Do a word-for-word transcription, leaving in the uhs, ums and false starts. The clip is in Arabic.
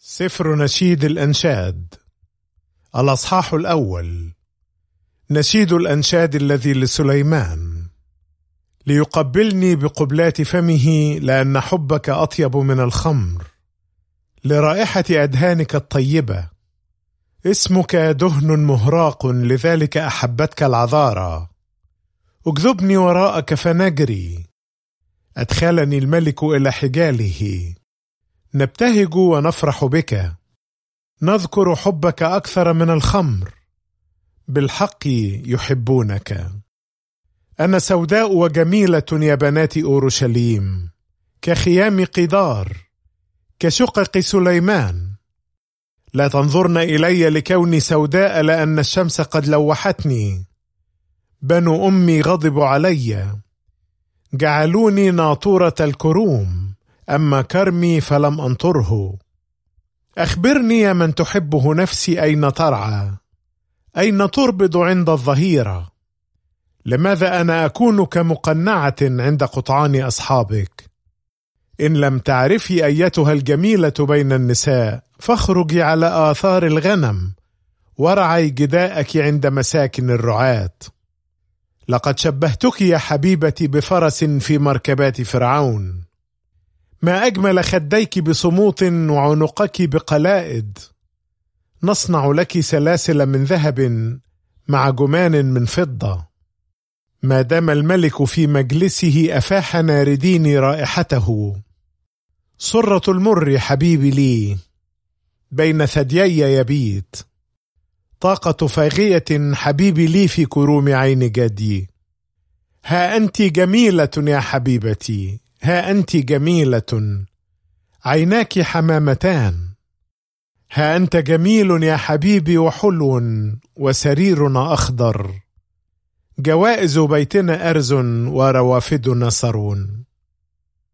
سفر نشيد الأنشاد الأصحاح الأول. نشيد الأنشاد الذي لسليمان. ليقبلني بقبلات فمه، لأن حبك أطيب من الخمر، لرائحة أدهانك الطيبة. اسمك دهن مهراق، لذلك أحبتك العذارى. اجذبني وراءك فنجري، أدخلني الملك إلى حجاله. نبتهج ونفرح بك، نذكر حبك أكثر من الخمر، بالحق يحبونك. أنا سوداء وجميلة يا بنات أورشليم، كخيام قدار، كشقق سليمان. لا تنظرن إلي لكوني سوداء، لأن الشمس قد لوحتني. بنو أمي غضبوا علي، جعلوني ناطورة الكروم، أما كرمي فلم أنطره. أخبرني يا من تحبه نفسي، أين ترعى؟ أين تربض عند الظهيرة؟ لماذا أنا أكون كمقنعة عند قطعان أصحابك؟ إن لم تعرفي أيتها الجميلة بين النساء، فاخرجي على آثار الغنم، ورعي جداءك عند مساكن الرعاة. لقد شبهتك يا حبيبتي بفرس في مركبات فرعون. ما أجمل خديك بصموط، وعنقك بقلائد. نصنع لك سلاسل من ذهب، مع جمان من فضة. ما دام الملك في مجلسه، أفاح ناردين رائحته. صرة المر حبيبي لي، بين ثديي يبيت. طاقة فاغية حبيبي لي في كروم عين جدي. ها أنت جميلة يا حبيبتي، ها أنت جميلة، عيناك حمامتان. ها أنت جميل يا حبيبي وحلو، وسريرنا أخضر. جوائز بيتنا أرز، وروافدنا صرون.